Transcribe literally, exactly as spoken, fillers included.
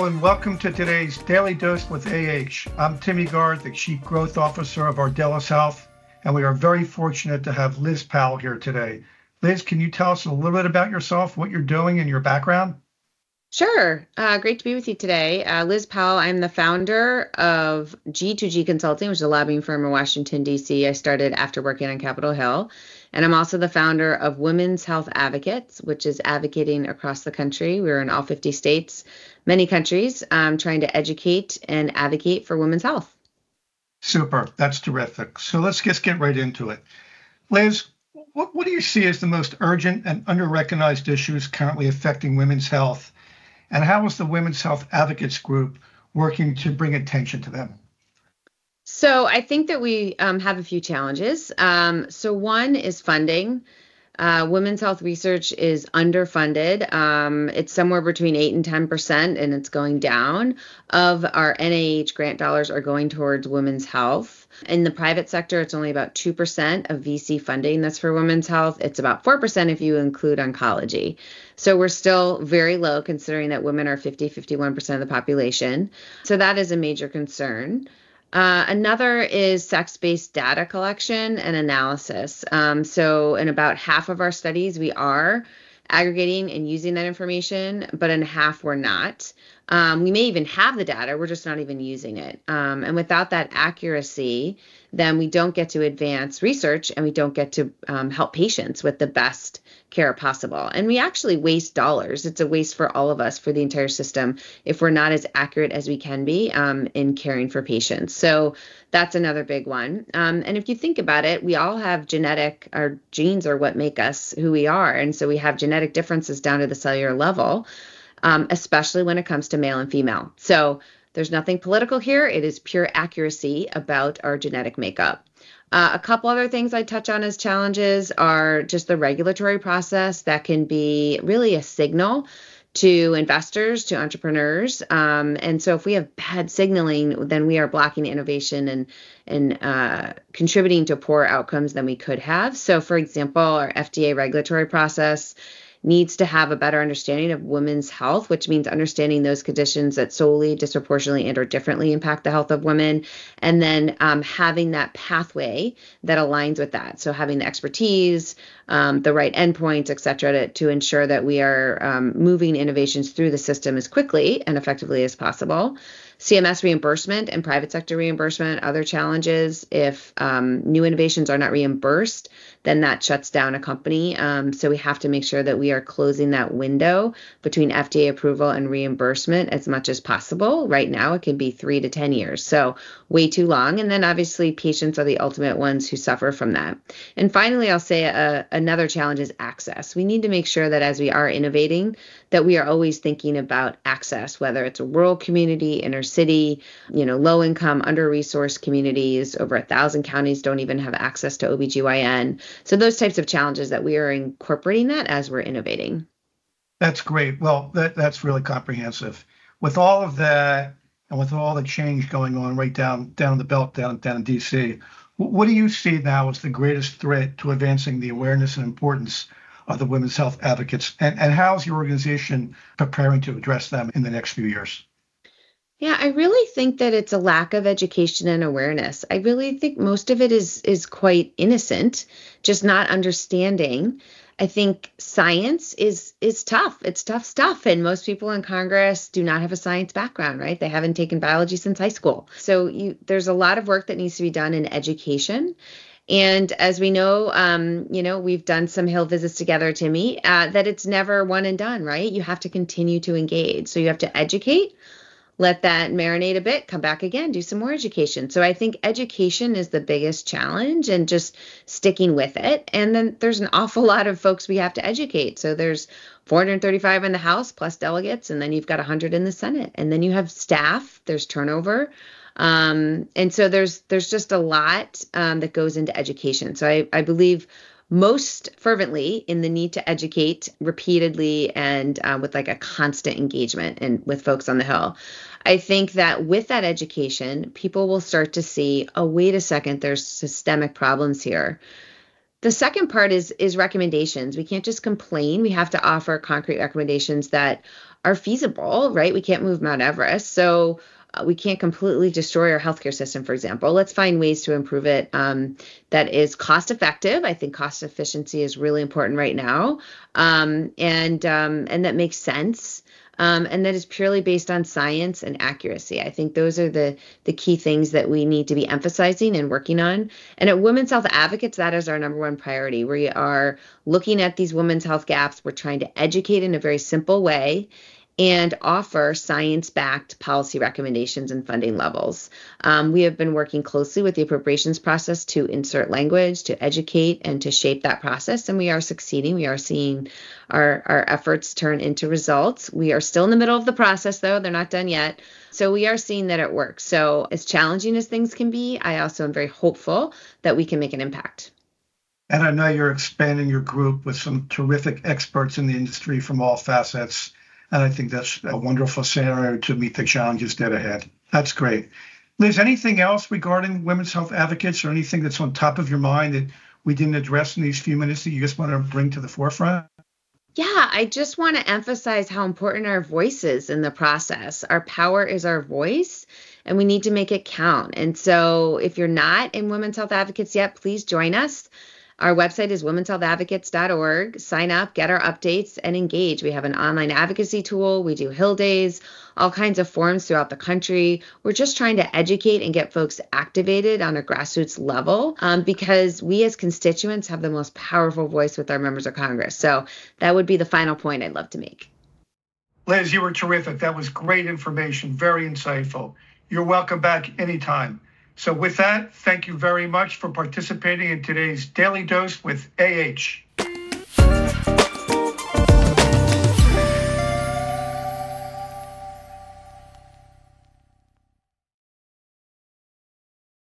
Hello and welcome to today's Daily Dose with A H. I'm Timmy Gard, the Chief Growth Officer of Ardelyx Health, and we are very fortunate to have Liz Powell here today. Liz, can you tell us a little bit about yourself, what you're doing, and your background? Sure. Uh, great to be with you today. Uh, Liz Powell, I'm the founder of G two G Consulting, which is a lobbying firm in Washington, D C. I started after working on Capitol Hill. And I'm also the founder of Women's Health Advocates, which is advocating across the country. We're in all fifty states, many countries, um, trying to educate and advocate for women's health. Super. That's terrific. So let's just get right into it. Liz, what, what do you see as the most urgent and under-recognized issues currently affecting women's health? And how is the Women's Health Advocates Group working to bring attention to them? So I think that we um, have a few challenges. Um, so one is funding. Uh, women's health research is underfunded. Um, it's somewhere between eight and ten percent, and it's going down. Of our N I H grant dollars are going towards women's health. In the private sector, it's only about two percent of V C funding that's for women's health. It's about four percent if you include oncology. So we're still very low considering that women are fifty, fifty-one percent of the population. So that is a major concern. Uh, another is sex-based data collection and analysis. Um, so in about half of our studies, we are aggregating and using that information, but in half we're not. Um, we may even have the data, we're just not even using it. Um, and without that accuracy, then we don't get to advance research and we don't get to um, help patients with the best care possible. And we actually waste dollars. It's a waste for all of us, for the entire system, if we're not as accurate as we can be um, in caring for patients. So that's another big one. Um, and if you think about it, we all have genetic, our genes are what make us who we are. And so we have genetic differences down to the cellular level, um, especially when it comes to male and female. So there's nothing political here. It is pure accuracy about our genetic makeup. Uh, a couple other things I touch on as challenges are just the regulatory process that can be really a signal to investors, to entrepreneurs. Um, and so if we have bad signaling, then we are blocking innovation and, and uh, contributing to poorer outcomes than we could have. So for example, our F D A regulatory process needs to have a better understanding of women's health, which means understanding those conditions that solely, disproportionately, and or differently impact the health of women, and then um, having that pathway that aligns with that. So having the expertise, um, the right endpoints, et cetera, to, to ensure that we are um, moving innovations through the system as quickly and effectively as possible. C M S reimbursement and private sector reimbursement, other challenges. If um, new innovations are not reimbursed, then that shuts down a company. Um, so we have to make sure that we are closing that window between F D A approval and reimbursement as much as possible. Right now, it can be three to ten years, so way too long. And then obviously, patients are the ultimate ones who suffer from that. And finally, I'll say uh, another challenge is access. We need to make sure that as we are innovating, that we are always thinking about access, whether it's a rural community, inner city, you know, low income, under-resourced communities. Over a thousand counties don't even have access to O B G Y N. So those types of challenges that we are incorporating that as we're innovating. That's great. Well, that, that's really comprehensive. With all of that and with all the change going on right down down the belt, down, down in D C, what do you see now as the greatest threat to advancing the awareness and importance of the women's health advocates? And, and how's your organization preparing to address them in the next few years? Yeah, I really think that it's a lack of education and awareness. I really think most of it is is quite innocent, just not understanding. I think science is is tough. It's tough stuff. And most people in Congress do not have a science background, right? They haven't taken biology since high school. So you, there's a lot of work that needs to be done in education. And as we know, um, you know, we've done some Hill visits together, Timmy, uh, that it's never one and done, right? You have to continue to engage. So you have to educate, let that marinate a bit, come back again, do some more education. So I think education is the biggest challenge and just sticking with it. And then there's an awful lot of folks we have to educate. So there's four hundred thirty-five in the House plus delegates, and then you've got one hundred in the Senate. And then you have staff, there's turnover. Um, and so there's there's just a lot um, that goes into education. So I, I believe most fervently in the need to educate repeatedly and uh, with like a constant engagement and with folks on the Hill. I think that with that education, people will start to see, oh, wait a second, there's systemic problems here. The second part is is recommendations. We can't just complain. We have to offer concrete recommendations that are feasible, right? We can't move Mount Everest. So uh, we can't completely destroy our healthcare system, for example. Let's find ways to improve it um, that is cost effective. I think cost efficiency is really important right now, um, and um, and that makes sense. Um, and that is purely based on science and accuracy. I think those are the the key things that we need to be emphasizing and working on. And at Women's Health Advocates, that is our number one priority. We are looking at these women's health gaps. We're trying to educate in a very simple way and offer science-backed policy recommendations and funding levels. Um, we have been working closely with the appropriations process to insert language, to educate, and to shape that process, and we are succeeding. We are seeing our, our efforts turn into results. We are still in the middle of the process, though. They're not done yet. So we are seeing that it works. So as challenging as things can be, I also am very hopeful that we can make an impact. And I know you're expanding your group with some terrific experts in the industry from all facets. And I think that's a wonderful scenario to meet the challenges that are ahead. That's great. Liz, anything else regarding women's health advocates or anything that's on top of your mind that we didn't address in these few minutes that you just want to bring to the forefront? Yeah, I just want to emphasize how important our voice is in the process. Our power is our voice, and we need to make it count. And so if you're not in Women's Health Advocates yet, please join us. Our website is womens health advocates dot org. Sign up, get our updates, and engage. We have an online advocacy tool. We do Hill Days, all kinds of forums throughout the country. We're just trying to educate and get folks activated on a grassroots level um, because we as constituents have the most powerful voice with our members of Congress. So that would be the final point I'd love to make. Liz, you were terrific. That was great information, very insightful. You're welcome back anytime. So with that, thank you very much for participating in today's Daily Dose with A H.